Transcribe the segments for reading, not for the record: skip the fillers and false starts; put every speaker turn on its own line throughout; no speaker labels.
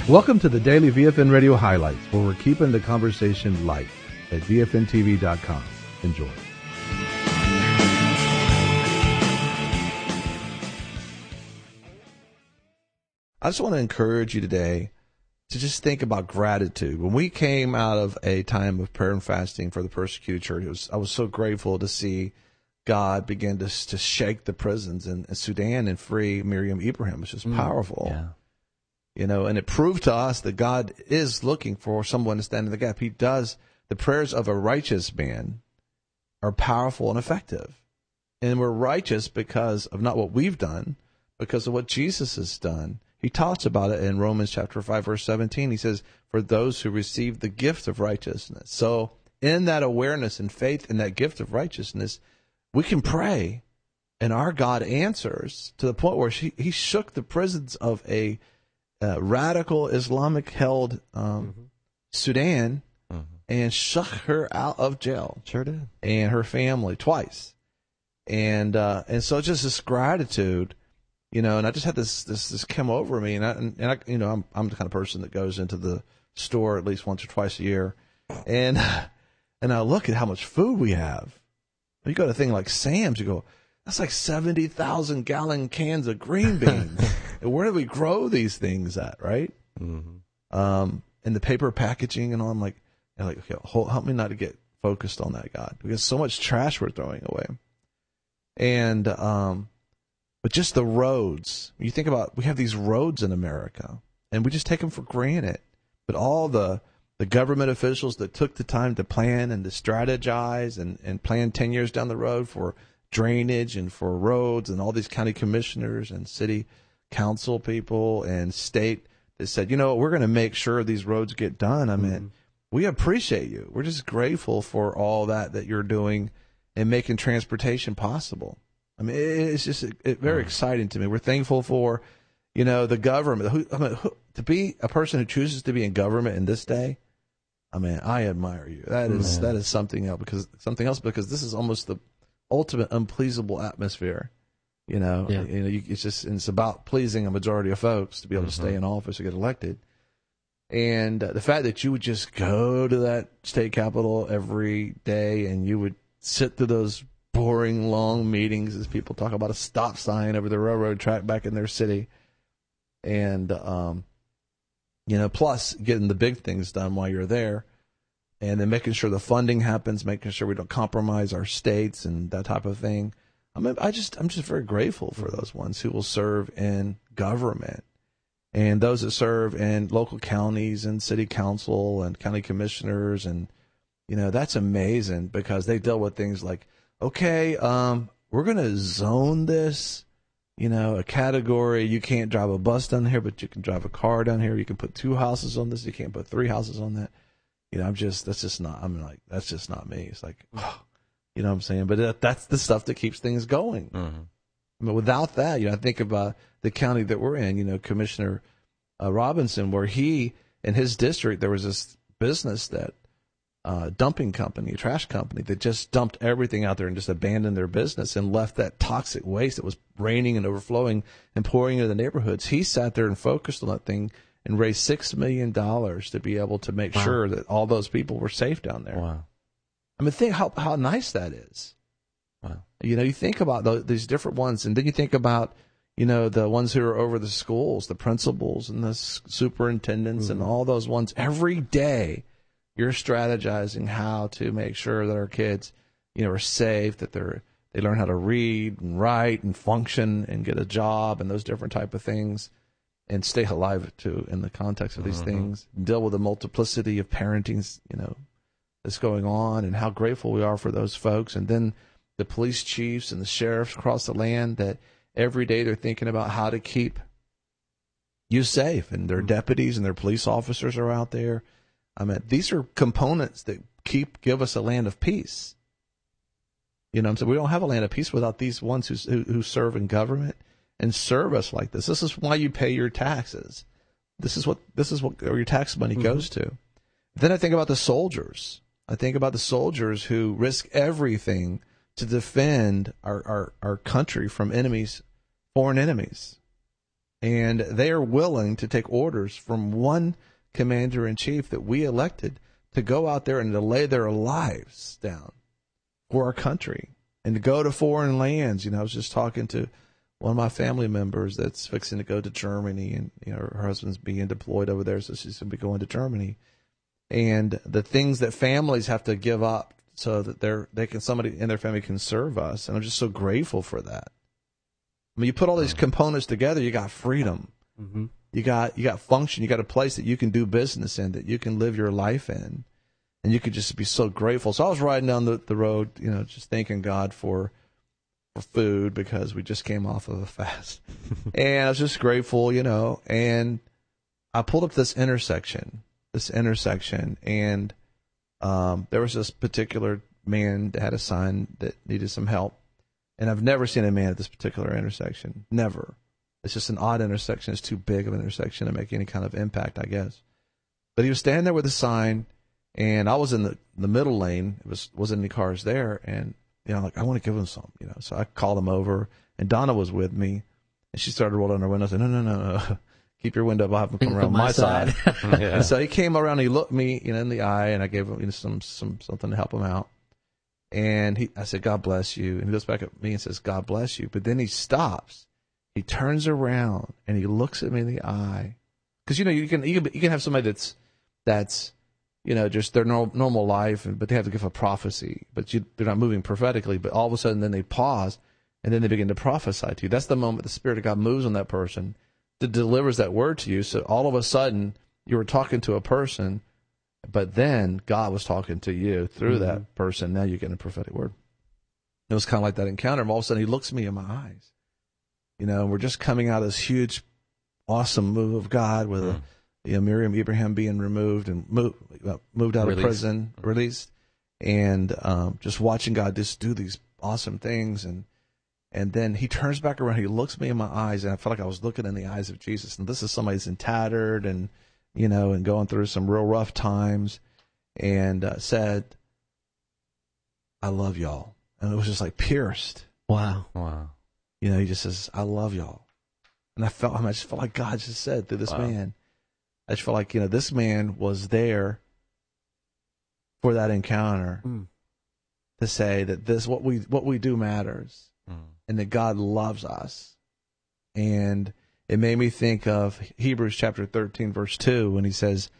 Welcome to the Daily VFN Radio Highlights, where we're keeping the conversation light at VFNTV.com. Enjoy.
I just want to encourage you today to just think about gratitude. When we came out of a time of prayer and fasting for the persecuted church, I was so grateful to see God begin to shake the prisons in Sudan and free Miriam Ibrahim. It's just powerful.
Yeah.
You know, and it proved to us that God is looking for someone to stand in the gap. He does. The prayers of a righteous man are powerful and effective. And we're righteous because of not what we've done, because of what Jesus has done. He talks about it in Romans chapter 5, verse 17. He says, for those who receive the gift of righteousness. So in that awareness and faith in that gift of righteousness, we can pray, and our God answers to the point where he shook the prisons of a radical Islamic-held Sudan and shook her out of jail.
Sure did.
And her family twice. And so just this gratitude. You know, and I just had this come over me, and I you know, I'm the kind of person that goes into the store at least once or twice a year, and I look at how much food we have. You go to a thing like Sam's, you go, that's like 70,000 gallon cans of green beans. And where do we grow these things at, right? Mm-hmm. And the paper packaging and all. I'm like, okay, help me not to get focused on that, God, because so much trash we're throwing away, and but just the roads. You think about, we have these roads in America, and we just take them for granted. But all the government officials that took the time to plan and to strategize and plan 10 years down the road for drainage and for roads, and all these county commissioners and city council people and state that said, you know, we're going to make sure these roads get done. I mean, we appreciate you. We're just grateful for all that you're doing and making transportation possible. I mean, it's just very exciting to me. We're thankful for, you know, the government. To be a person who chooses to be in government in this day, I mean, I admire you. That is something else, because this is almost the ultimate unpleasable atmosphere. You know, it's about pleasing a majority of folks to be able to stay in office or get elected. And the fact that you would just go to that state capitol every day and you would sit through those boring, long meetings as people talk about a stop sign over the railroad track back in their city. And, you know, plus getting the big things done while you're there, and then making sure the funding happens, making sure we don't compromise our states and that type of thing. I mean, I'm just very grateful for those ones who will serve in government, and those that serve in local counties and city council and county commissioners. And, you know, that's amazing, because they deal with things like, okay, we're going to zone this, you know, a category. You can't drive a bus down here, but you can drive a car down here. You can put 2 houses on this. You can't put 3 houses on that. You know, that's just not me. It's like, you know what I'm saying? But that's the stuff that keeps things going. Mm-hmm. I mean, without that, you know, I think about the county that we're in, you know, Commissioner Robinson, where in his district, there was this business that, dumping company, a trash company, that just dumped everything out there and just abandoned their business and left that toxic waste that was raining and overflowing and pouring into the neighborhoods. He sat there and focused on that thing and raised $6 million to be able to make sure that all those people were safe down there.
Wow.
I mean, think how nice that is.
Wow.
You know, you think about these different ones, and then you think about, you know, the ones who are over the schools, the principals and the superintendents and all those ones. Every day you're strategizing how to make sure that our kids, you know, are safe, that they learn how to read and write and function and get a job and those different type of things, and stay alive too in the context of these things. Deal with the multiplicity of parentings, you know, that's going on, and how grateful we are for those folks. And then the police chiefs and the sheriffs across the land that every day they're thinking about how to keep you safe, and their deputies and their police officers are out there. I mean, these are components that give us a land of peace. You know what I'm saying? We don't have a land of peace without these ones who serve in government and serve us like this. This is why you pay your taxes. This is what your tax money goes to. Then I think about the soldiers. I think about the soldiers who risk everything to defend our country from enemies, foreign enemies. And they are willing to take orders from one commander-in-chief that we elected to go out there and to lay their lives down for our country and to go to foreign lands. I was just talking to one of my family members that's fixing to go to Germany, and her husband's being deployed over there, so she's going to be going to Germany. And the things that families have to give up so that somebody in their family can serve us, and I'm just so grateful for that. I mean, you put all these components together, you got freedom,
Mm-hmm.
you got function, you got a place that you can do business in, that you can live your life in, and you could just be so grateful. So I was riding down the road, just thanking God for food, because we just came off of a fast. And I was just grateful, and I pulled up this intersection, and there was this particular man that had a sign that needed some help. And I've never seen a man at this particular intersection. Never. It's just an odd intersection. It's too big of an intersection to make any kind of impact, I guess. But he was standing there with a sign, and I was in the middle lane. It wasn't any cars there, and I want to give him some, So I called him over, and Donna was with me, and she started rolling her window. I said, no, keep your window up. I'll have him come around my side. Yeah. And so he came around, and he looked me, in the eye, and I gave him something to help him out. And I said, God bless you. And he looks back at me and says, God bless you. But then he stops. He turns around and he looks at me in the eye. Because, you can have somebody that's just their normal life, but they have to give a prophecy. But they're not moving prophetically. But all of a sudden, then they pause and then they begin to prophesy to you. That's the moment the Spirit of God moves on that person, that delivers that word to you. So all of a sudden, you were talking to a person, but then God was talking to you through that person. Now you're getting a prophetic word. It was kind of like that encounter. And all of a sudden, he looks me in my eyes. And we're just coming out of this huge, awesome move of God with Miriam Ibrahim being removed and moved out of prison, released, and just watching God just do these awesome things. And then he turns back around. He looks me in my eyes, and I felt like I was looking in the eyes of Jesus. And this is somebody that's tattered and and going through some real rough times, and said, I love y'all. And it was just like pierced.
Wow.
He just says, I love y'all. And I just felt like God just said through this man. I just felt like, this man was there for that encounter to say that what we do matters, and that God loves us. And it made me think of Hebrews chapter 13, verse 2, when he says,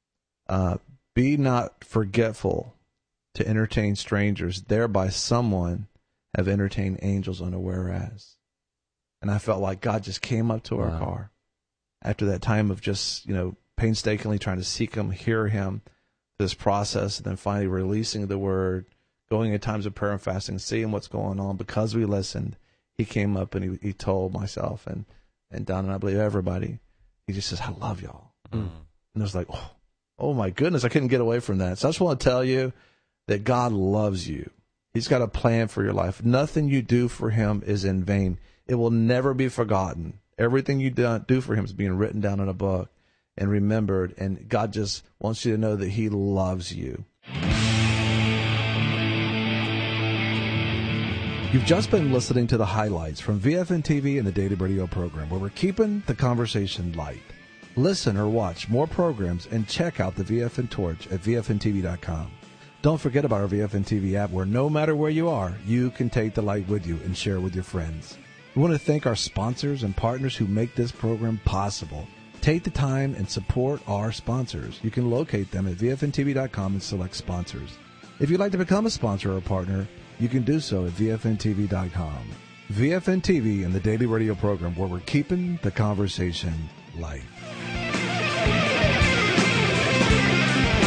be not forgetful to entertain strangers, thereby someone have entertained angels unawares. And I felt like God just came up to our car after that time of just, painstakingly trying to seek him, hear him, this process, and then finally releasing the word, going in times of prayer and fasting, seeing what's going on. Because we listened, he came up and he told myself and Don, and I believe everybody, he just says, I love y'all. And I was like, oh my goodness, I couldn't get away from that. So I just want to tell you that God loves you. He's got a plan for your life. Nothing you do for him is in vain. It will never be forgotten. Everything you do for him is being written down in a book and remembered, and God just wants you to know that he loves you.
You've just been listening to the highlights from VFN TV and the Daily Radio program, where we're keeping the conversation light. Listen or watch more programs and check out the VFN Torch at VFNTV.com. Don't forget about our VFN TV app, where no matter where you are, you can take the light with you and share with your friends. We want to thank our sponsors and partners who make this program possible. Take the time and support our sponsors. You can locate them at VFNTV.com and select sponsors. If you'd like to become a sponsor or a partner, you can do so at VFNTV.com. VFN TV and the Daily Radio program, where we're keeping the conversation light.